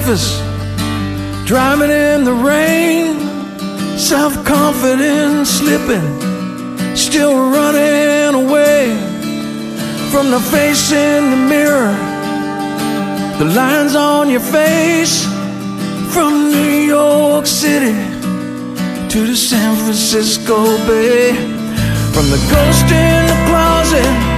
Memphis, driving in the rain, self-confidence slipping, still running away from the face in the mirror, the lines on your face. From New York City to the San Francisco Bay, from the ghost in the closet